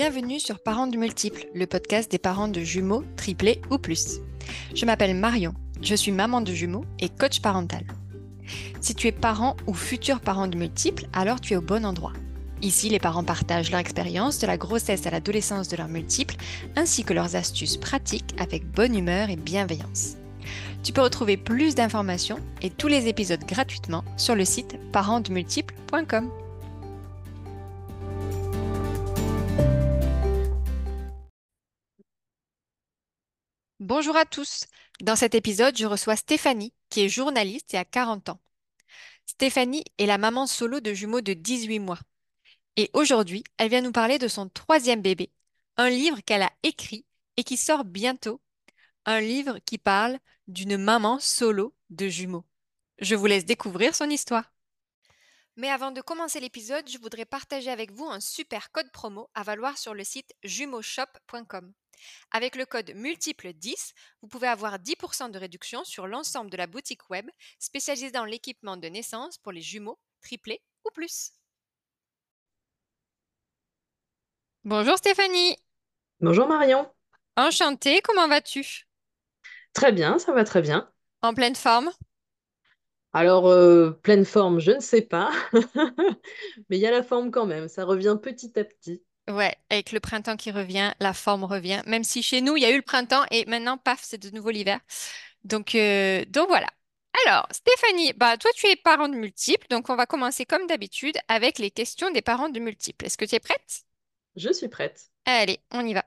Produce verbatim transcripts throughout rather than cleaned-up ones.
Bienvenue sur Parents du Multiple, le podcast des parents de jumeaux, triplés ou plus. Je m'appelle Marion, je suis maman de jumeaux et coach parental. Si tu es parent ou futur parent de multiples, alors tu es au bon endroit. Ici, les parents partagent leur expérience de la grossesse à l'adolescence de leurs multiples, ainsi que leurs astuces pratiques avec bonne humeur et bienveillance. Tu peux retrouver plus d'informations et tous les épisodes gratuitement sur le site parents du multiple point com. Bonjour à tous. Dans cet épisode, je reçois Stéphanie, qui est journaliste et a quarante ans. Stéphanie est la maman solo de jumeaux de dix-huit mois. Et aujourd'hui, elle vient nous parler de son troisième bébé, un livre qu'elle a écrit et qui sort bientôt, un livre qui parle d'une maman solo de jumeaux. Je vous laisse découvrir son histoire. Mais avant de commencer l'épisode, je voudrais partager avec vous un super code promo à valoir sur le site jumeauxshop point com. Avec le code multiple dix, vous pouvez avoir dix pour cent de réduction sur l'ensemble de la boutique web spécialisée dans l'équipement de naissance pour les jumeaux, triplés ou plus. Bonjour Stéphanie. Bonjour Marion. Enchantée, comment vas-tu? Très bien, ça va très bien. En pleine forme? Alors, euh, pleine forme, je ne sais pas, mais il y a la forme quand même, ça revient petit à petit. Ouais, avec le printemps qui revient, la forme revient. Même si chez nous, il y a eu le printemps et maintenant, paf, c'est de nouveau l'hiver. Donc, euh, donc voilà. Alors, Stéphanie, bah, toi, tu es parent de multiples, donc on va commencer comme d'habitude avec les questions des parents de multiples. Est-ce que tu es prête? Je suis prête. Allez, on y va.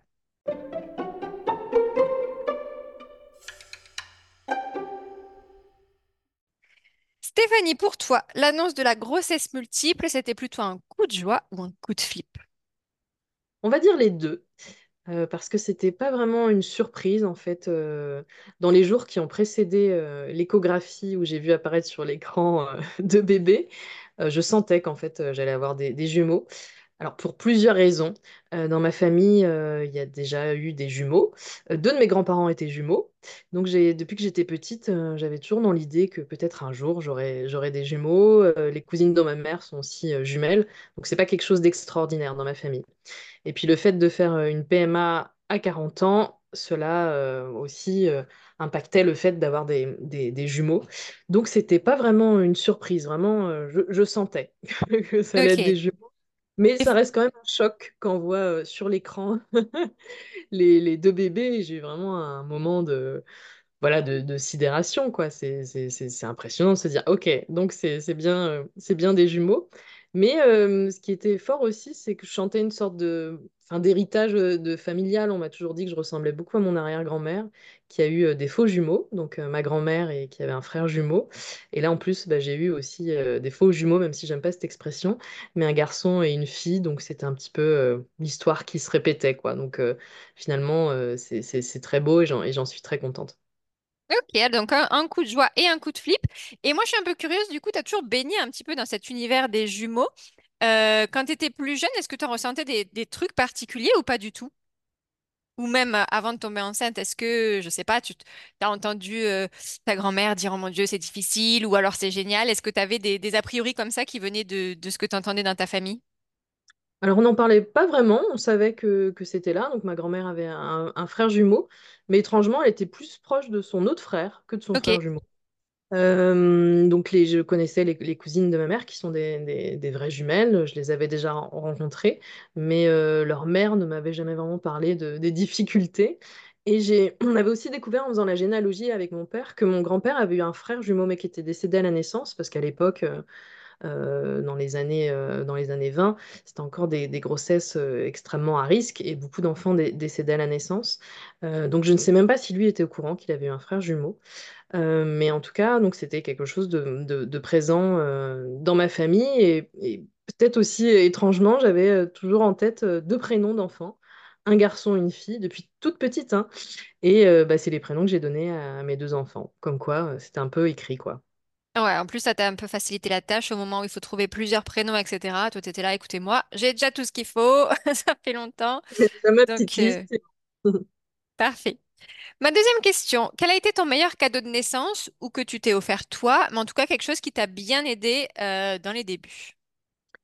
Stéphanie, pour toi, l'annonce de la grossesse multiple, c'était plutôt un coup de joie ou un coup de flip? On va dire les deux, euh, parce que c'était pas vraiment une surprise en fait. Euh, dans les jours qui ont précédé euh, l'échographie où j'ai vu apparaître sur l'écran euh, deux bébés, euh, je sentais qu'en fait euh, j'allais avoir des, des jumeaux. Alors, pour plusieurs raisons. Euh, dans ma famille, euh, il y a déjà eu des jumeaux. Euh, deux de mes grands-parents étaient jumeaux. Donc, j'ai, depuis que j'étais petite, euh, j'avais toujours dans l'idée que peut-être un jour, j'aurais, j'aurais des jumeaux. Euh, les cousines de ma mère sont aussi euh, jumelles. Donc, c'est pas quelque chose d'extraordinaire dans ma famille. Et puis, le fait de faire euh, une P M A à quarante ans, cela euh, aussi euh, impactait le fait d'avoir des, des- des jumeaux. Donc, c'était pas vraiment une surprise. Vraiment, euh, je, je sentais que ça allait être des Ok. jumeaux. Mais Et- ça reste quand même un choc quand on voit euh, sur l'écran les, les deux bébés. J'ai eu vraiment un moment de, voilà, de, de sidération, quoi. C'est, c'est, c'est, c'est impressionnant de se dire, OK, donc c'est, c'est bien, euh, c'est bien des jumeaux. Mais euh, ce qui était fort aussi, c'est que je chantais une sorte de, enfin, d'héritage euh, de familial. On m'a toujours dit que je ressemblais beaucoup à mon arrière-grand-mère, qui a eu euh, des faux jumeaux, donc euh, ma grand-mère et qui avait un frère jumeau. Et là, en plus, bah, j'ai eu aussi euh, des faux jumeaux, même si j'aime pas cette expression, mais un garçon et une fille. Donc c'était un petit peu euh, l'histoire qui se répétait, quoi. Donc euh, finalement, euh, c'est, c'est, c'est très beau et j'en, et j'en suis très contente. Ok, donc un, un coup de joie et un coup de flip. Et moi, je suis un peu curieuse, du coup, tu as toujours baigné un petit peu dans cet univers des jumeaux. Euh, quand tu étais plus jeune, est-ce que tu ressentais des, des trucs particuliers ou pas du tout? Ou même euh, avant de tomber enceinte, est-ce que, je sais pas, tu as entendu euh, ta grand-mère dire, oh mon Dieu, c'est difficile, ou alors c'est génial. Est-ce que tu avais des, des a priori comme ça qui venaient de, de ce que tu entendais dans ta famille? Alors, on n'en parlait pas vraiment, on savait que, que c'était là. Donc, ma grand-mère avait un, un frère jumeau, mais étrangement, elle était plus proche de son autre frère que de son Ok, frère jumeau. Euh, donc, les, je connaissais les, les cousines de ma mère qui sont des, des- des vraies jumelles, je les avais déjà ren- rencontrées, mais euh, leur mère ne m'avait jamais vraiment parlé de, des difficultés. Et j'ai, on avait aussi découvert en faisant la généalogie avec mon père que mon grand-père avait eu un frère jumeau, mais qui était décédé à la naissance, parce qu'à l'époque, euh, euh, dans les années, euh, dans les années vingt, c'était encore des, des grossesses euh, extrêmement à risque et beaucoup d'enfants dé- décédaient à la naissance. Euh, donc je ne sais même pas si lui était au courant qu'il avait eu un frère jumeau. Euh, mais en tout cas, donc c'était quelque chose de, de- de présent euh, dans ma famille et, et peut-être aussi euh, étrangement, j'avais euh, toujours en tête euh, deux prénoms d'enfants. Un garçon, une fille, depuis toute petite, hein. Et euh, bah, c'est les prénoms que j'ai donnés à mes deux enfants. Comme quoi, euh, c'était un peu écrit, quoi. ouais, en plus, ça t'a un peu facilité la tâche au moment où il faut trouver plusieurs prénoms, et cetera. Toi, t'étais là, écoutez-moi, j'ai déjà tout ce qu'il faut, ça fait longtemps, J'ai déjà ma petite donc euh, liste. c'est bon. parfait. Ma deuxième question, quel a été ton meilleur cadeau de naissance ou que tu t'es offert toi, mais en tout cas quelque chose qui t'a bien aidé euh, dans les débuts?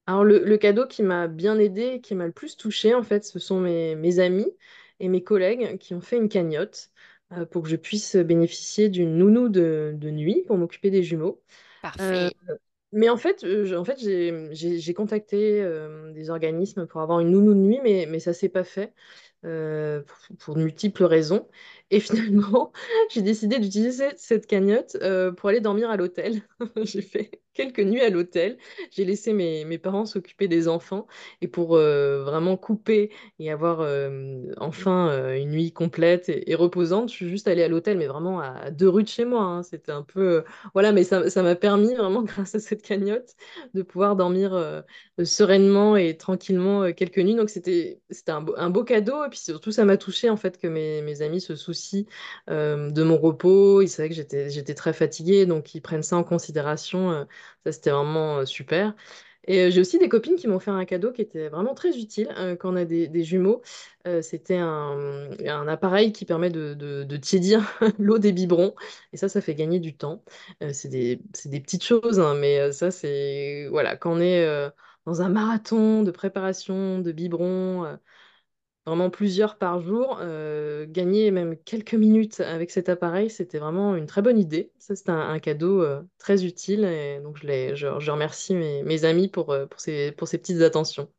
Alors, le, le cadeau qui m'a bien aidé et qui m'a le plus touchée, en fait, ce sont mes, mes amis et mes collègues qui ont fait une cagnotte euh, pour que je puisse bénéficier d'une nounou de, de nuit pour m'occuper des jumeaux. Euh, Parfait. mais en fait, euh, je- en fait j'ai j'ai- j'ai contacté euh, des organismes pour avoir une nounou de nuit, mais, mais ça s'est pas fait euh, pour, pour de multiples raisons. Et finalement, j'ai décidé d'utiliser cette cagnotte euh, pour aller dormir à l'hôtel. J'ai fait quelques nuits à l'hôtel. J'ai laissé mes, mes parents s'occuper des enfants. Et pour euh, vraiment couper et avoir euh, enfin euh, une nuit complète et, et reposante, je suis juste allée à l'hôtel, mais vraiment à deux rues de chez moi, hein. C'était un peu... Voilà, mais ça, ça m'a permis vraiment, grâce à cette cagnotte, de pouvoir dormir euh, sereinement et tranquillement euh, quelques nuits. Donc c'était c'était un beau, un beau cadeau. Et puis surtout, ça m'a touché en fait que mes, mes amis se soucient euh, de mon repos. Ils savaient que j'étais j'étais très fatiguée, donc ils prennent ça en considération. Euh, ça, c'était vraiment euh, super. Et euh, j'ai aussi des copines qui m'ont fait un cadeau qui était vraiment très utile euh, quand on a des, des jumeaux. Euh, c'était un, un appareil qui permet de, de, de tiédir l'eau des biberons. Et ça, ça fait gagner du temps. Euh, c'est des, c'est des petites choses, hein, mais euh, ça, c'est... Voilà, quand on est euh, dans un marathon de préparation, de biberons, euh, vraiment plusieurs par jour, euh, gagner même quelques minutes avec cet appareil, c'était vraiment une très bonne idée. Ça, c'est un, un cadeau euh, très utile. Et donc, je, l'ai- je, je remercie mes, mes amis pour, euh, pour ces, pour ces petites attentions.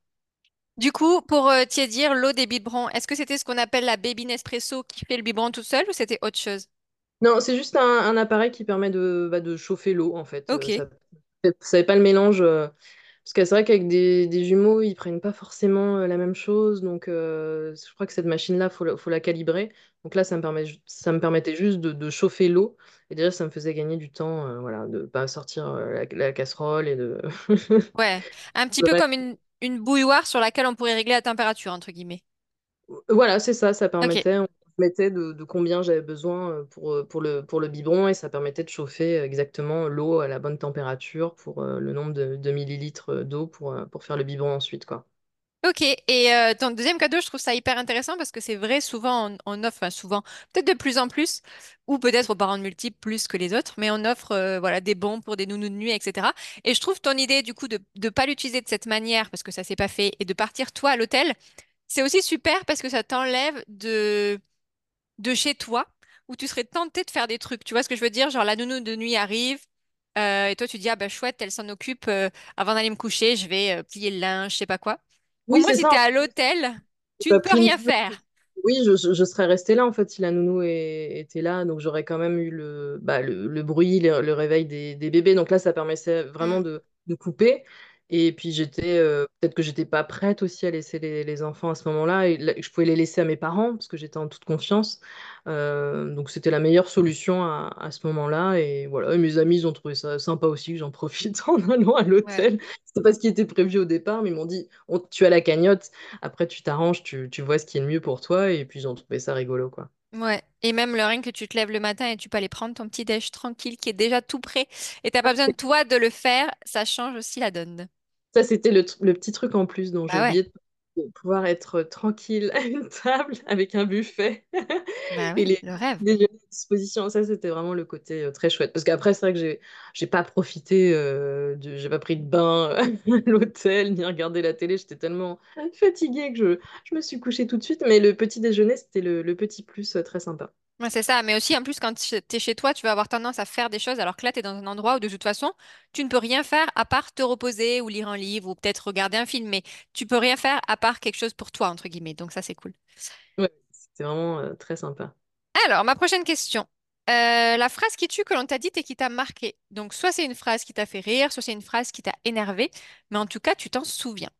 Du coup, pour euh, tiédir l'eau des biberons, est-ce que c'était ce qu'on appelle la baby Nespresso qui fait le biberon tout seul ou c'était autre chose? Non, c'est juste un, un appareil qui permet de, bah, de chauffer l'eau, en fait. Ok. Euh, Ça, ça n'est pas le mélange. euh, Parce que c'est vrai qu'avec des, des jumeaux, ils prennent pas forcément euh, la même chose. Donc, euh, je crois que cette machine-là, faut la, faut la calibrer. Donc là, ça me permet, ju- ça me permettait juste de, de chauffer l'eau. Et déjà, ça me faisait gagner du temps, euh, voilà, de pas sortir euh, la, la casserole et de. Ouais. Un petit de peu ré- comme une, une bouilloire sur laquelle on pourrait régler la température, entre guillemets. Voilà, c'est ça. Ça Ok. permettait, on mettait de, de combien j'avais besoin euh, pour, euh, pour le, pour le biberon et ça permettait de chauffer euh, exactement l'eau à la bonne température pour euh, le nombre de, de millilitres d'eau pour, euh, pour faire le biberon ensuite, quoi. Ok, et euh, ton deuxième cadeau, je trouve ça hyper intéressant parce que c'est vrai, souvent on, on offre, enfin souvent, peut-être de plus en plus, ou peut-être aux parents de multiples plus que les autres, mais on offre euh, voilà, des bons pour des nounous de nuit, et cetera. Et je trouve ton idée du coup de ne pas l'utiliser de cette manière parce que ça s'est pas fait et de partir toi à l'hôtel, c'est aussi super parce que ça t'enlève de, de chez toi où tu serais tenté de faire des trucs. Tu vois ce que je veux dire? Genre la nounou de nuit arrive euh, et toi tu dis, ah bah chouette, elle s'en occupe euh, avant d'aller me coucher, je vais euh, plier le linge, je sais pas quoi. Au Oui, moins, c'est si ça. t'es à l'hôtel, J'ai tu ne pas peux pris une rien minute. faire. Oui, je, je- je serais restée là en fait si la nounou est- était là, donc j'aurais quand même eu le, bah, le, le bruit, le, le réveil des, des bébés. Donc là, ça permettait vraiment Hmm. de, de couper. Et puis j'étais, euh, peut-être que j'étais pas prête aussi à laisser les, les enfants à ce moment-là. Et là, je pouvais les laisser à mes parents parce que j'étais en toute confiance. Euh, donc c'était la meilleure solution à, à ce moment-là. Et voilà, et mes amis, ils ont trouvé ça sympa aussi que j'en profite en allant à Ouais. l'hôtel. C'était pas ce qui était prévu au départ, mais ils m'ont dit, On- tu as la cagnotte. Après, tu t'arranges, tu, tu vois ce qui est le mieux pour toi, et puis ils ont trouvé ça rigolo, quoi. Ouais. Et même le rien que tu te lèves le matin et tu peux aller prendre ton petit déj tranquille qui est déjà tout prêt et t'as pas besoin de toi de le faire, ça change aussi la donne. Ça, c'était le, tr- le petit truc en plus dont j'ai Bah ouais. oublié de de pouvoir être tranquille à une table avec un buffet Bah et oui, les le rêve. déjeuners à disposition. Ça, c'était vraiment le côté euh, très chouette. Parce qu'après, c'est vrai que j'ai j'ai pas profité, euh, de, j'ai pas pris de bain à l'hôtel, ni regardé la télé. J'étais tellement fatiguée que je, je me suis couchée tout de suite. Mais le petit déjeuner, c'était le, le petit plus euh, très sympa. Ouais, c'est ça. Mais aussi, en plus, quand tu es chez toi, tu vas avoir tendance à faire des choses alors que là, tu es dans un endroit où de toute façon, tu ne peux rien faire à part te reposer ou lire un livre ou peut-être regarder un film. Mais tu peux rien faire à part quelque chose pour toi, entre guillemets. Donc ça, c'est cool. Ouais, c'était vraiment euh, très sympa. Alors, ma prochaine question. Euh, la phrase qui tue que l'on t'a dite et qui t'a marqué. Donc, soit c'est une phrase qui t'a fait rire, soit c'est une phrase qui t'a énervé, mais en tout cas, tu t'en souviens.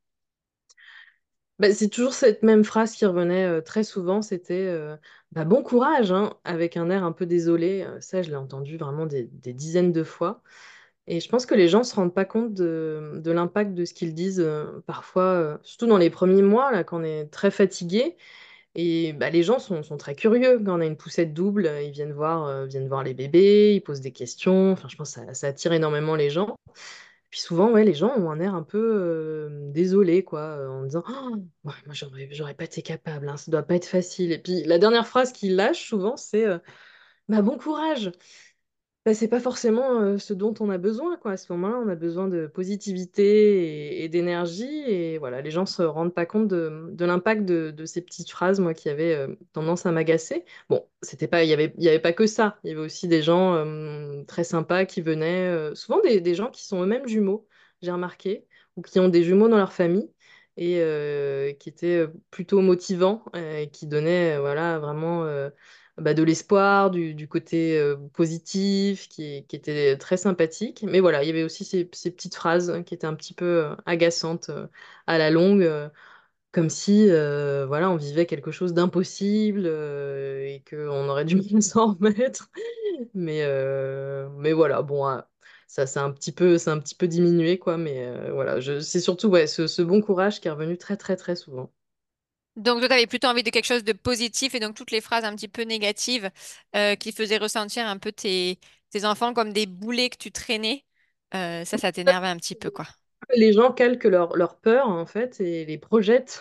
Bah, c'est toujours cette même phrase qui revenait euh, très souvent, c'était euh, bah, bon courage, hein, avec un air un peu désolé. Euh, ça, je l'ai entendu vraiment des, des dizaines de fois. Et je pense que les gens se rendent pas compte de, de l'impact de ce qu'ils disent euh, parfois, euh, surtout dans les premiers mois, là, quand on est très fatigué. Et bah, les gens sont, sont très curieux. Quand on a une poussette double, euh, ils viennent voir, euh, viennent voir les bébés, ils posent des questions. Enfin, je pense que ça, ça attire énormément les gens. Puis souvent, ouais, les gens ont un air un peu euh, désolé, quoi, euh, en disant Oh, ouais, moi, j'aurais, j'aurais pas été capable, hein, ça doit pas être facile. Et puis la dernière phrase qu'ils lâchent souvent, c'est euh, bah, bon courage. bah, c'est pas forcément euh, ce dont on a besoin, quoi. À ce moment-là, on a besoin de positivité et, et d'énergie. Et voilà, les gens se rendent pas compte de, de l'impact de, de ces petites phrases, moi, qui avaient euh, tendance à m'agacer. Bon, c'était pas, il y avait, il y avait pas que ça. Il y avait aussi des gens euh, très sympas qui venaient, euh, souvent des, des gens qui sont eux-mêmes jumeaux, j'ai remarqué, ou qui ont des jumeaux dans leur famille. Et euh, qui étaient euh, plutôt motivants, euh, et qui donnaient euh, voilà, vraiment euh, bah, de l'espoir, du, du côté euh, positif, qui, qui était très sympathique. Mais voilà, il y avait aussi ces, ces petites phrases qui étaient un petit peu euh, agaçantes euh, à la longue, euh, comme si euh, voilà, on vivait quelque chose d'impossible euh, et qu'on aurait du mal à s'en remettre. Mais, euh, mais voilà, bon, ah, ça c'est un petit peu, c'est un petit peu diminué, quoi. Mais euh, voilà, je, c'est surtout ouais, ce, ce bon courage qui est revenu très, très, très souvent. Donc, toi, tu avais plutôt envie de quelque chose de positif et donc toutes les phrases un petit peu négatives euh, qui faisaient ressentir un peu tes, tes enfants comme des boulets que tu traînais, euh, ça, ça t'énervait un petit peu, quoi. Les gens calquent leur, leur peur, en fait, et les projettent.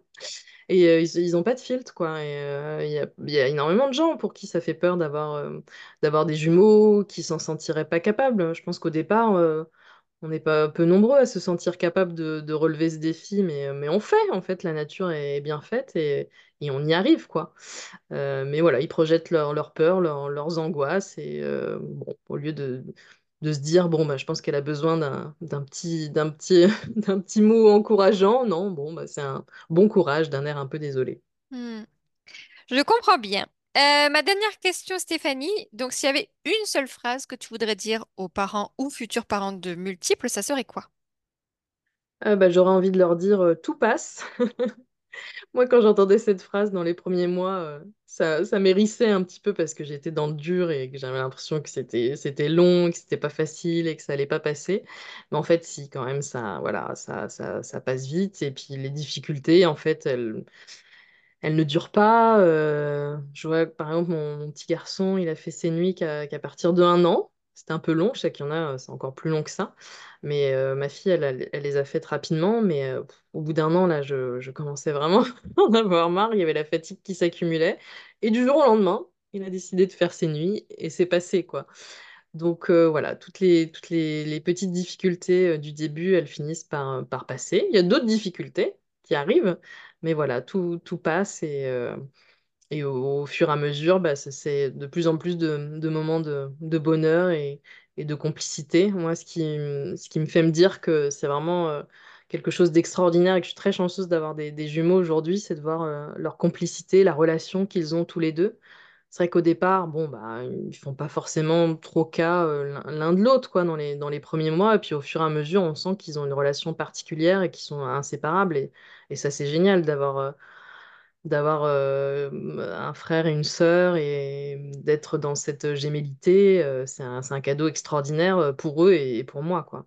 Et euh, ils, ils ont pas de filtre, quoi. Et euh, il y a, il y a énormément de gens pour qui ça fait peur d'avoir euh, d'avoir des jumeaux, qui s'en sentiraient pas capables. Je pense qu'au départ, euh, on n'est pas peu nombreux à se sentir capables de, de relever ce défi, mais, euh, mais on fait, en fait, la nature est bien faite et, et on y arrive, quoi. Euh, mais voilà, ils projettent leur, leur peur, leur- leurs angoisses, et euh, bon, au lieu de, de se dire, bon, bah, je pense qu'elle a besoin d'un d'un petit, d'un petit, d'un petit mot encourageant, non, bon, bah, c'est un bon courage, d'un air un peu désolé. Hmm. Je comprends bien. Euh, ma dernière question, Stéphanie. Donc, s'il y avait une seule phrase que tu voudrais dire aux parents ou futurs parents de multiples, ça serait quoi? Euh, bah, j'aurais envie de leur dire, euh, tout passe. Moi, quand j'entendais cette phrase dans les premiers mois, euh, ça, ça m'hérissait un petit peu parce que j'étais dans le dur et que j'avais l'impression que c'était, c'était long, que c'était pas facile et que ça allait pas passer. Mais en fait, si, quand même, ça, voilà, ça, ça, ça passe vite. Et puis les difficultés, en fait, elles, elles ne durent pas. Euh, je vois, que, par exemple, mon, mon petit garçon, il a fait ses nuits qu'à qu'à partir de un an. C'était un peu long, je sais qu'il y en a, c'est encore plus long que ça. Mais euh, ma fille, elle, elle, elle les a faites rapidement. Mais euh, pff, au bout d'un an, là, je, je commençais vraiment à en avoir marre. Il y avait la fatigue qui s'accumulait. Et du jour au lendemain, il a décidé de faire ses nuits et c'est passé, quoi. Donc euh, voilà, toutes les, toutes les, les petites difficultés euh, du début, elles finissent par, par passer. Il y a d'autres difficultés qui arrivent, mais voilà, tout, tout passe et, euh, et au, au fur et à mesure, bah, ça- c'est de plus en plus de, de moments de, de bonheur et, et de complicité. Moi, ce qui, m- ce qui me fait me dire que c'est vraiment euh, quelque chose d'extraordinaire et que je suis très chanceuse d'avoir des, des jumeaux aujourd'hui, c'est de voir euh, leur complicité, la relation qu'ils ont tous les deux. C'est vrai qu'au départ, bon, bah, ils font pas forcément trop cas euh, l'un l'un de l'autre, quoi, dans les, dans les premiers mois. Et puis au fur et à mesure, on sent qu'ils ont une relation particulière et qu'ils sont inséparables. Et, et ça, c'est génial d'avoir euh, d'avoir euh, un frère et une sœur et d'être dans cette gémellité. Euh, c'est un, c'est un cadeau extraordinaire euh, pour eux et, et pour moi, quoi.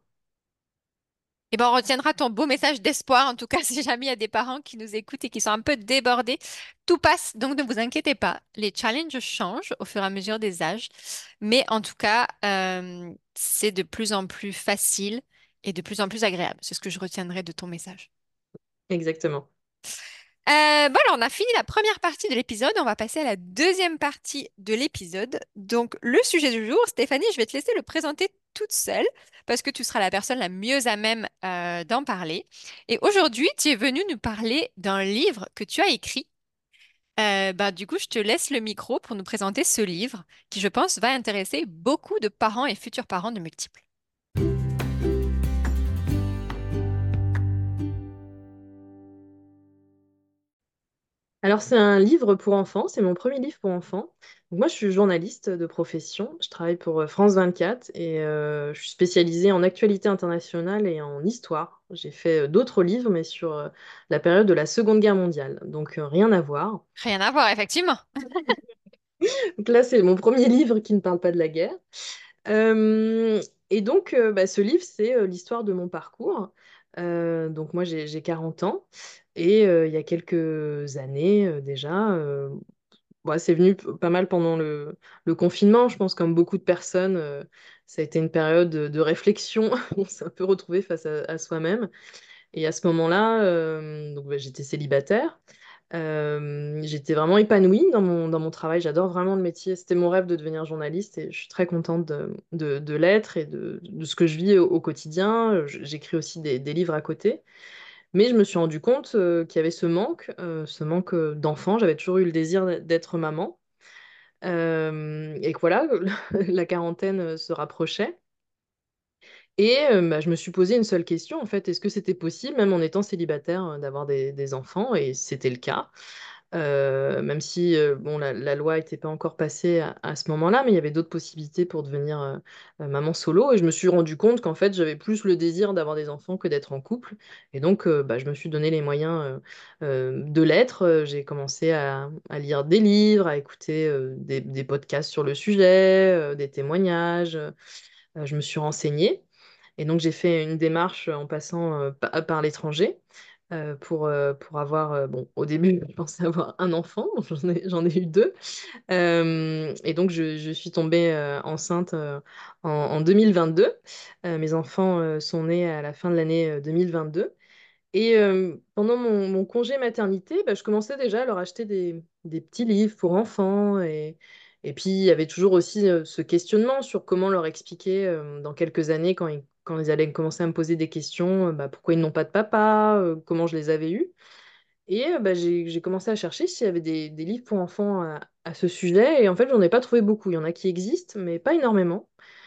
Eh ben, on retiendra ton beau message d'espoir, en tout cas, si jamais il y a des parents qui nous écoutent et qui sont un peu débordés. Tout passe, donc ne vous inquiétez pas. Les challenges changent au fur et à mesure des âges, mais en tout cas, euh, c'est de plus en plus facile et de plus en plus agréable. C'est ce que je retiendrai de ton message. Exactement. Euh, bon, alors, on a fini la première partie de l'épisode. On va passer à la deuxième partie de l'épisode. Donc, le sujet du jour, Stéphanie, je vais te laisser le présenter toute seule parce que tu seras la personne la mieux à même euh, d'en parler. Et aujourd'hui, tu es venue nous parler d'un livre que tu as écrit. Euh, bah, du coup, je te laisse le micro pour nous présenter ce livre qui, je pense, va intéresser beaucoup de parents et futurs parents de multiples. Alors, c'est un livre pour enfants, c'est mon premier livre pour enfants. Donc, moi, je suis journaliste de profession, je travaille pour euh, France vingt-quatre et euh, je suis spécialisée en actualité internationale et en histoire. J'ai fait euh, d'autres livres, mais sur euh, la période de la Seconde Guerre mondiale, donc euh, rien à voir. Rien à voir, effectivement. Donc là, c'est mon premier livre qui ne parle pas de la guerre. Euh, et donc, euh, bah, ce livre, c'est euh, l'histoire de mon parcours. Euh, donc, moi, j'ai j'ai quarante ans. Et euh, il y a quelques années euh, déjà, euh, bon, c'est venu p- pas mal pendant le, le confinement. Je pense, comme beaucoup de personnes, euh, ça a été une période de, de réflexion. On s'est un peu retrouvé face à, à soi-même. Et à ce moment-là, euh, donc, bah, j'étais célibataire. Euh, j'étais vraiment épanouie dans mon, dans mon travail. J'adore vraiment le métier. C'était mon rêve de devenir journaliste et je suis très contente de, de, de l'être et de, de ce que je vis au, au quotidien. Je- J'écris aussi des, des livres à côté. Mais je me suis rendu compte euh, qu'il y avait ce manque, euh, ce manque euh, d'enfants. J'avais toujours eu le désir d'être maman. Euh, et que voilà, la quarantaine euh, se rapprochait. Et euh, bah, je me suis posé une seule question, en fait, est-ce que c'était possible, même en étant célibataire, euh, d'avoir des, des enfants? Et c'était le cas. Euh, même si euh, bon, la, la loi n'était pas encore passée à, à ce moment-là, mais il y avait d'autres possibilités pour devenir euh, euh, maman solo. Et je me suis rendu compte qu'en fait, j'avais plus le désir d'avoir des enfants que d'être en couple. Et donc, euh, bah, je me suis donné les moyens euh, euh, de l'être. Euh, J'ai commencé à, à lire des livres, à écouter euh, des, des podcasts sur le sujet, euh, des témoignages. Euh, je me suis renseignée. Et donc, j'ai fait une démarche en passant euh, pa- par l'étranger euh, pour, euh, pour avoir, euh, bon, au début, je pensais avoir un enfant, j'en ai, j'en ai eu deux. Euh, et donc, je, je suis tombée euh, enceinte euh, en, en deux mille vingt-deux. Euh, mes enfants euh, sont nés à la fin de l'année euh, deux mille vingt-deux. Et euh, pendant mon, mon congé maternité, bah, je commençais déjà à leur acheter des, des petits livres pour enfants. Et, et puis, il y avait toujours aussi euh, ce questionnement sur comment leur expliquer euh, dans quelques années, quand ils, quand ils allaient commencer à me poser des questions, euh, bah, pourquoi ils n'ont pas de papa, euh, comment je les avais eus. Et euh, bah, j'ai, j'ai commencé à chercher s'il y avait des, des livres pour enfants à, à ce sujet. Et en fait, j'en ai pas trouvé beaucoup. Il y en a qui existent, mais pas énormément.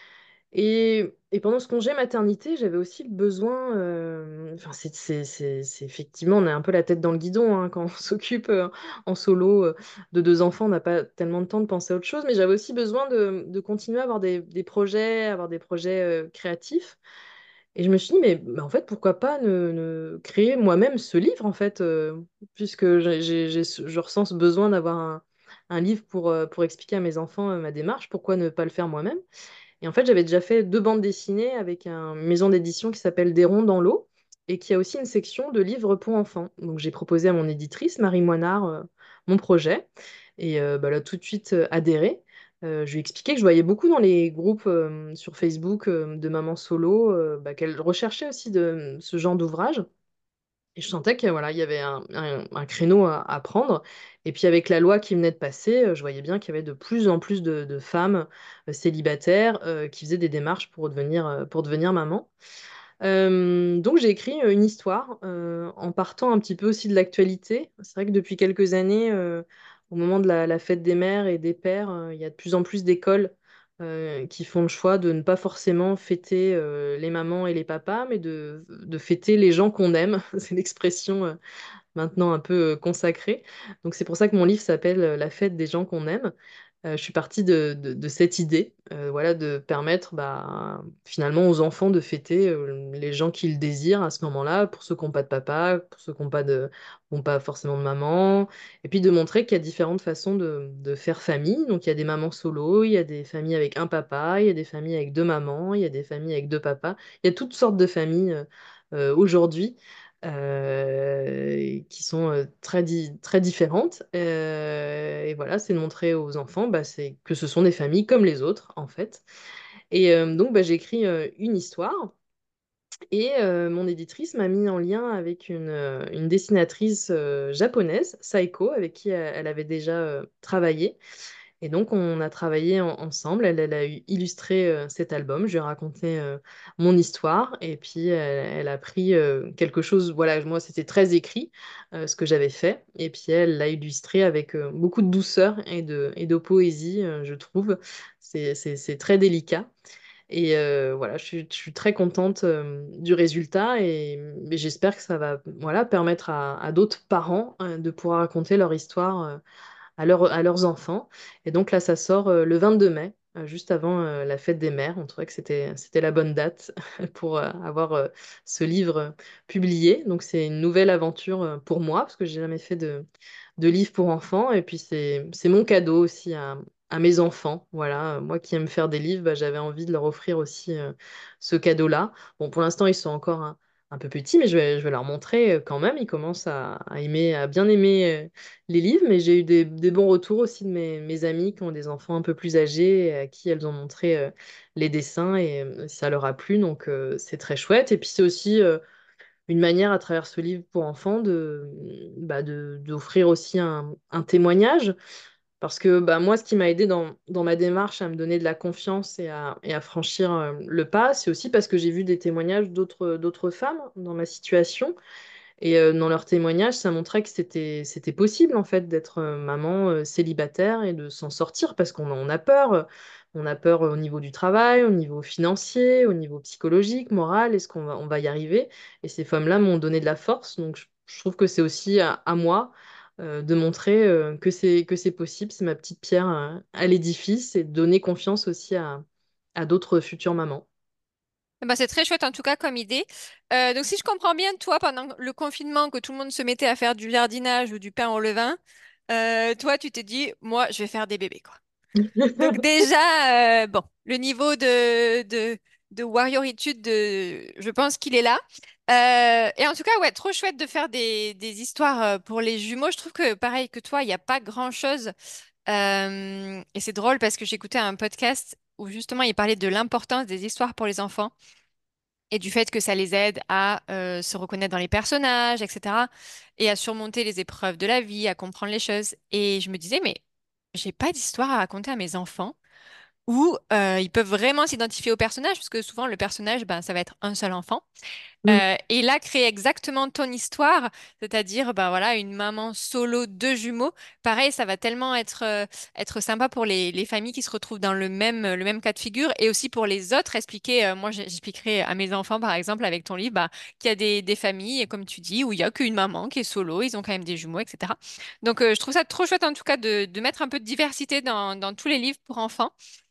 Et, et pendant ce congé maternité, j'avais aussi le besoin. euh, Enfin, c'est c'est- c'est- c'est effectivement, on a un peu la tête dans le guidon hein, quand on s'occupe euh, en solo euh, de deux enfants. On n'a pas tellement de temps de penser à autre chose. Mais j'avais aussi besoin de, de continuer à avoir des, des projets, avoir des projets euh, créatifs. Et je me suis dit, mais, mais en fait, pourquoi pas ne, ne créer moi-même ce livre, en fait, euh, puisque j'ai, j'ai- j'ai ce- je ressens ce besoin d'avoir un, un livre pour, euh, pour expliquer à mes enfants euh, ma démarche. Pourquoi ne pas le faire moi-même? Et en fait, j'avais déjà fait deux bandes dessinées avec un- une maison d'édition qui s'appelle Des ronds dans l'eau et qui a aussi une section de livres pour enfants. Donc j'ai proposé à mon éditrice, Marie Moinard, euh, mon projet. Et euh, bah, elle a tout de suite euh, adhéré. Euh, je lui ai expliqué que je voyais beaucoup dans les groupes euh, sur Facebook euh, de mamans solo euh, bah, qu'elle recherchait aussi de, ce genre d'ouvrage. Et je sentais que voilà, il y avait un, un- un créneau à, à prendre. Et puis avec la loi qui venait de passer, euh, je voyais bien qu'il y avait de plus en plus de, de femmes euh, célibataires euh, qui faisaient des démarches pour devenir, euh, pour devenir maman. Euh, donc j'ai écrit euh, une histoire euh, en partant un petit peu aussi de l'actualité. C'est vrai que depuis quelques années, euh, au moment de la, la fête des mères et des pères, euh, il y a de plus en plus d'écoles euh, qui font le choix de ne pas forcément fêter euh, les mamans et les papas, mais de, de fêter les gens qu'on aime. C'est l'expression euh, maintenant un peu euh, consacrée. Donc c'est pour ça que mon livre s'appelle euh, La fête des gens qu'on aime. Euh, je suis partie de, de- de cette idée, euh, voilà, de permettre bah, finalement aux enfants de fêter euh, les gens qu'ils désirent à ce moment-là, pour ceux qui n'ont pas de papa, pour ceux qui n'ont pas de, qui n'ont pas forcément de maman, et puis de montrer qu'il y a différentes façons de, de faire famille. Donc il y a des mamans solo, il y a des familles avec un papa, il y a des familles avec deux mamans, il y a des familles avec deux papas. Il y a toutes sortes de familles euh, euh, aujourd'hui euh, qui sont euh, très, di- très différentes. Euh, et voilà, c'est de montrer aux enfants bah, c'est, que ce sont des familles comme les autres, en fait. Et euh, donc, bah, j'ai écrit euh, une histoire. Et euh, mon éditrice m'a mis en lien avec une, euh, une dessinatrice euh, japonaise, Saiko, avec qui elle, elle avait déjà euh, travaillé. Et donc, on a travaillé en- ensemble. Elle, elle a eu- illustré euh, cet album. Je lui ai raconté euh, mon histoire. Et puis, elle, elle a pris euh, quelque chose. Voilà, moi, c'était très écrit, euh, ce que j'avais fait. Et puis, elle l'a illustré avec euh, beaucoup de douceur et de, et de poésie, euh, je trouve. C'est, c'est, c'est très délicat. Et euh, voilà, je suis, je suis très contente euh, du résultat. Et, mais j'espère que ça va voilà, permettre à, à d'autres parents euh, de pouvoir raconter leur histoire. Euh, à, leur- à leurs enfants. Et donc là, ça sort euh, le vingt-deux mai, euh, juste avant euh, la fête des mères. On trouvait que c'était, c'était la bonne date pour euh, avoir euh, ce livre euh, publié. Donc c'est une nouvelle aventure euh, pour moi, parce que j'ai jamais fait de, de livre pour enfants. Et puis c'est, c'est mon cadeau aussi à, à mes enfants. Voilà, moi qui aime faire des livres, bah, j'avais envie de leur offrir aussi euh, ce cadeau-là. Bon, pour l'instant, ils sont encore un, un peu petits, mais je vais, je vais leur montrer euh, quand même. Ils commencent à, à aimer, à bien aimer euh, les livres, mais j'ai eu des, des bons retours aussi de mes, mes amis qui ont des enfants un peu plus âgés, et à qui elles ont montré euh, les dessins et euh, ça leur a plu, donc euh, c'est très chouette. Et puis c'est aussi euh, une manière à travers ce livre pour enfants de, bah, de, d'offrir aussi un, un témoignage. Parce que bah, moi, ce qui m'a aidé dans, dans ma démarche à me donner de la confiance et à, et à franchir euh, le pas, c'est aussi parce que j'ai vu des témoignages d'autres, d'autres femmes dans ma situation. Et euh, dans leurs témoignages, ça montrait que c'était, c'était possible en fait d'être euh, maman euh, célibataire et de s'en sortir parce qu'on en a peur. On a peur au niveau du travail, au niveau financier, au niveau psychologique, moral. Est-ce qu'on va, on va y arriver? Et ces femmes-là m'ont donné de la force. Donc je, je trouve que c'est aussi à, à moi euh, de montrer euh, que c'est, que c'est possible. C'est ma petite pierre euh, à l'édifice et de donner confiance aussi à, à d'autres futures mamans. Eh ben, c'est très chouette en tout cas comme idée. Euh, donc si je comprends bien, toi, pendant le confinement, que tout le monde se mettait à faire du jardinage ou du pain au levain, euh, toi, tu t'es dit, moi, je vais faire des bébés, quoi. Donc déjà, euh, bon, le niveau de, de, de warrioritude, de, je pense qu'il est là. Euh, et en tout cas, ouais, trop chouette de faire des, des histoires euh, pour les jumeaux. Je trouve que, pareil que toi, il n'y a pas grand-chose. Euh, et c'est drôle parce que j'écoutais un podcast où justement il parlait de l'importance des histoires pour les enfants et du fait que ça les aide à euh, se reconnaître dans les personnages, et cetera. Et à surmonter les épreuves de la vie, à comprendre les choses. Et je me disais, mais j'ai pas d'histoire à raconter à mes enfants où euh, ils peuvent vraiment s'identifier au personnage, parce que souvent le personnage, ben, ça va être un seul enfant. Mm. Euh, et là, créer exactement ton histoire, c'est-à-dire ben voilà, une maman solo, deux jumeaux, pareil, ça va tellement être, euh, être sympa pour les, les familles qui se retrouvent dans le même, le même cas de figure et aussi pour les autres, expliquer, euh, moi j'ai- j'expliquerai à mes enfants par exemple avec ton livre, bah, qu'il y a des, des familles, comme tu dis, où il n'y a qu'une maman qui est solo, ils ont quand même des jumeaux, et cetera. Donc euh, je trouve ça trop chouette en tout cas de, de mettre un peu de diversité dans, dans tous les livres pour enfants.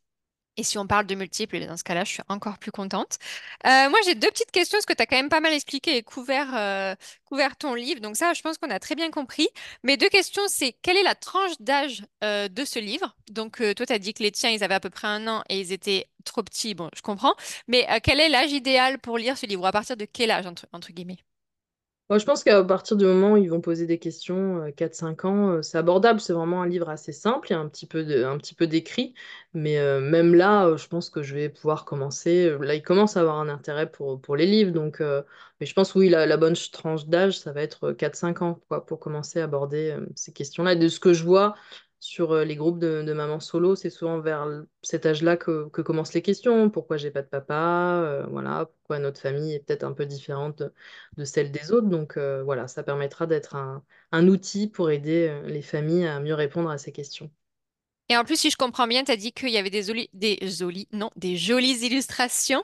Et si on parle de multiples, dans ce cas-là, je suis encore plus contente. Euh, moi, j'ai deux petites questions, parce que tu as quand même pas mal expliqué et couvert, euh, couvert ton livre. Donc ça, je pense qu'on a très bien compris. Mes deux questions, c'est quelle est la tranche d'âge euh, de ce livre? Donc euh, toi, tu as dit que les tiens, ils avaient à peu près un an et ils étaient trop petits. Bon, je comprends. Mais euh, quel est l'âge idéal pour lire ce livre? Ou à partir de quel âge, entre, entre guillemets? Moi, je pense qu'à partir du moment où ils vont poser des questions, euh, quatre cinq ans, euh, c'est abordable. C'est vraiment un livre assez simple, il y a un petit peu de, un petit peu d'écrit. Mais euh, même là, euh, je pense que je vais pouvoir commencer. euh, Là, il commence à avoir un intérêt pour, pour les livres. Donc, euh, mais je pense, oui, la, la bonne ch- tranche d'âge, ça va être euh, quatre cinq ans, quoi, pour commencer à aborder euh, ces questions-là. Et de ce que je vois sur euh, les groupes de, de mamans solo, c'est souvent vers l- cet âge-là que, que commencent les questions. Pourquoi j'ai pas de papa? Euh, voilà, pourquoi notre famille est peut-être un peu différente de celle des autres. Donc euh, voilà, ça permettra d'être un, un outil pour aider euh, les familles à mieux répondre à ces questions. Et en plus, si je comprends bien, tu as dit qu'il y avait des jolis, des jolis, non, des jolies illustrations.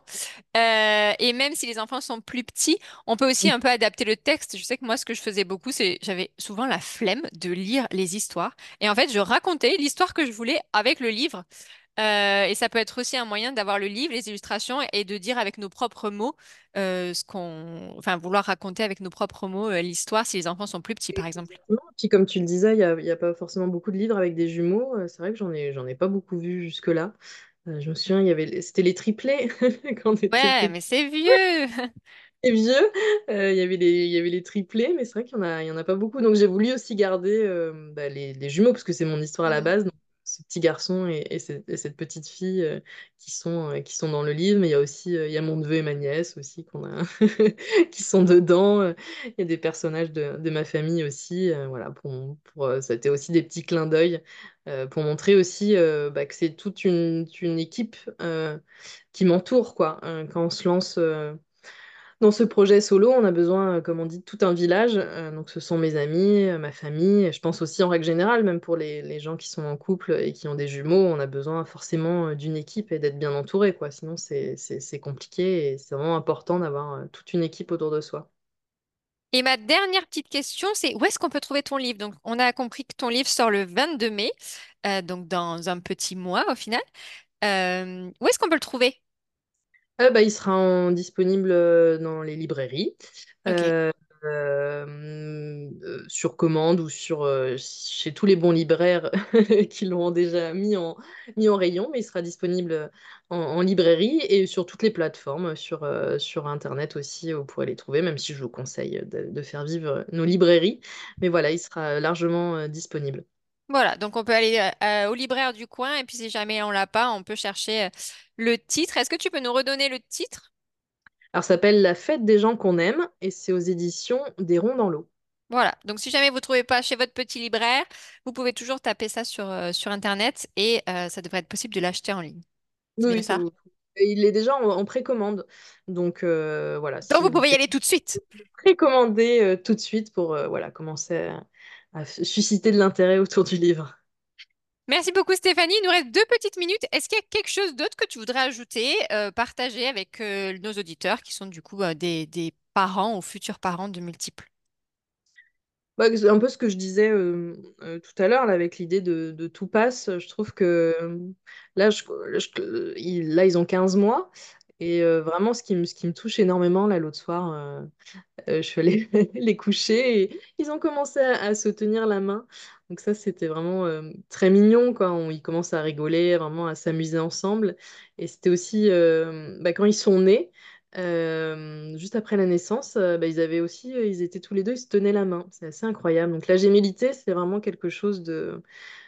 Euh, et même si les enfants sont plus petits, on peut aussi un peu adapter le texte. Je sais que moi, ce que je faisais beaucoup, c'est j'avais souvent la flemme de lire les histoires. Et en fait, je racontais l'histoire que je voulais avec le livre. Euh, et ça peut être aussi un moyen d'avoir le livre, les illustrations et de dire avec nos propres mots euh, ce qu'on, enfin, vouloir raconter avec nos propres mots euh, l'histoire si les enfants sont plus petits, par exemple. Exactement. Puis comme tu le disais, il n'y a, il y a pas forcément beaucoup de livres avec des jumeaux. Euh, C'est vrai que j'en ai, j'en ai pas beaucoup vu jusque-là. Euh, je me souviens, il y avait, les- c'était les triplés quand on était Ouais, petits. mais c'est vieux. Et vieux. Euh, il y avait les, il y avait les triplés, mais c'est vrai qu'il y en a, il y en a pas beaucoup. Donc j'ai voulu aussi garder euh, bah, les, les jumeaux, parce que c'est mon histoire à la Mm. base. Donc, ce petit garçon et, et cette, et cette petite fille euh, qui sont, euh, qui sont dans le livre. Mais il y a aussi euh, il y a mon neveu et ma nièce aussi qu'on a, qui sont dedans. Euh, Il y a des personnages de, de ma famille aussi. Euh, voilà, pour, pour, euh, ça a été aussi des petits clins d'œil euh, pour montrer aussi euh, bah, que c'est toute une, une équipe euh, qui m'entoure, quoi. Euh, quand on se lance. Euh, dans ce projet solo, on a besoin, euh, comme on dit, de tout un village. Euh, donc, ce sont mes amis, euh, ma famille. Et je pense aussi en règle générale, même pour les, les gens qui sont en couple et qui ont des jumeaux, on a besoin forcément euh, d'une équipe et d'être bien entouré, quoi. Sinon, c'est, c'est, c'est compliqué et c'est vraiment important d'avoir euh, toute une équipe autour de soi. Et ma dernière petite question, c'est où est-ce qu'on peut trouver ton livre? Donc, on a compris que ton livre sort le vingt-deux mai, euh, donc dans un petit mois au final. Euh, où est-ce qu'on peut le trouver? Euh, bah, il sera en- disponible euh, dans les librairies, Ok. euh, euh, euh, sur commande ou sur, euh, chez tous les bons libraires qui l'ont déjà mis en, mis en rayon, mais il sera disponible en, en librairie et sur toutes les plateformes, sur, euh, sur Internet aussi, vous pourrez les trouver, même si je vous conseille de, de faire vivre nos librairies. Mais voilà, il sera largement euh, disponible. Voilà, donc on peut aller euh, euh, au libraire du coin et puis si jamais on l'a pas, on peut chercher euh, le titre. Est-ce que tu peux nous redonner le titre? Alors, ça s'appelle La fête des gens qu'on aime et c'est aux éditions des Ronds dans l'eau. Voilà, donc si jamais vous ne trouvez pas chez votre petit libraire, vous pouvez toujours taper ça sur, euh, sur Internet et euh, ça devrait être possible de l'acheter en ligne. C'est Oui, bien oui, c'est- ça? il est déjà en, en précommande. Donc, euh, voilà, Donc si vous vous pouvez y faites aller tout de suite. précommander euh, tout de suite pour euh, voilà, commencer à, à susciter de l'intérêt autour du livre. Merci beaucoup Stéphanie. Il nous reste deux petites minutes. Est-ce qu'il y a quelque chose d'autre que tu voudrais ajouter, euh, partager avec euh, nos auditeurs qui sont du coup euh, des, des parents ou futurs parents de multiples? Bah, c'est un peu ce que je disais euh, euh, tout à l'heure là, avec l'idée de, de tout passe. Je trouve que euh, là, je- je- ils, là, ils ont quinze mois. Et euh, vraiment, ce qui me, ce qui me touche énormément, là, l'autre soir, euh, euh, je suis allée les coucher et ils ont commencé à, à se tenir la main. Donc ça, c'était vraiment euh, très mignon, quoi. On- ils commencent à rigoler, vraiment à s'amuser ensemble. Et c'était aussi, euh, bah, quand ils sont nés, euh, juste après la naissance, euh, bah, ils avaient aussi, euh, ils étaient tous les deux, ils se tenaient la main. C'est assez incroyable. Donc la gémellité, c'est vraiment quelque chose de,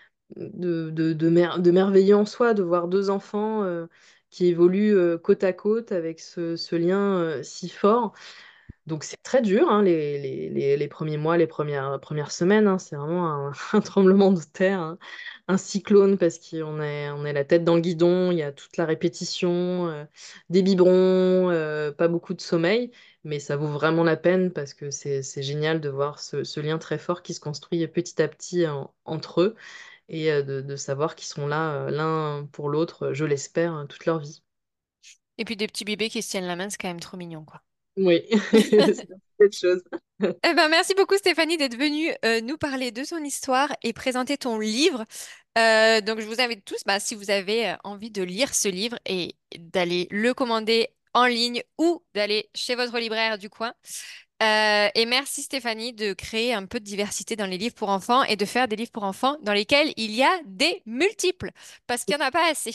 de, de, de, mer- de merveilleux en soi, de voir deux enfants euh, qui évoluent euh, côte à côte avec ce, ce lien euh, si fort. Donc c'est très dur, hein, les, les, les, les premiers mois, les premières, premières semaines. Hein, c'est vraiment un, un tremblement de terre, hein, un cyclone parce qu'on est, on est la tête dans le guidon, il y a toute la répétition, euh, des biberons, euh, pas beaucoup de sommeil, mais ça vaut vraiment la peine parce que c'est, c'est génial de voir ce, ce lien très fort qui se construit petit à petit en- entre eux et euh, de, de savoir qu'ils sont là euh, l'un pour l'autre, je l'espère, hein, toute leur vie. Et puis des petits bébés qui se tiennent la main, c'est quand même trop mignon, quoi. Oui, c'est quelque chose. Eh ben, merci beaucoup Stéphanie d'être venue euh, nous parler de ton histoire et présenter ton livre. Euh, donc je vous invite tous, bah, si vous avez euh, envie de lire ce livre et d'aller le commander en ligne ou d'aller chez votre libraire du coin. Euh, et merci Stéphanie de créer un peu de diversité dans les livres pour enfants et de faire des livres pour enfants dans lesquels il y a des multiples, parce qu'il n'y en a pas assez.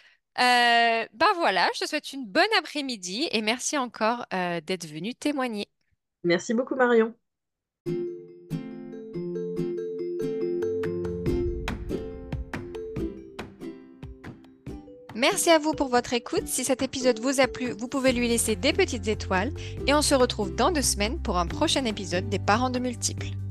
Euh, ben voilà, je te souhaite une bonne après-midi et merci encore euh, d'être venu témoigner. Merci beaucoup, Marion. Merci à vous pour votre écoute. Si cet épisode vous a plu, vous pouvez lui laisser des petites étoiles et on se retrouve dans deux semaines pour un prochain épisode des parents de multiples.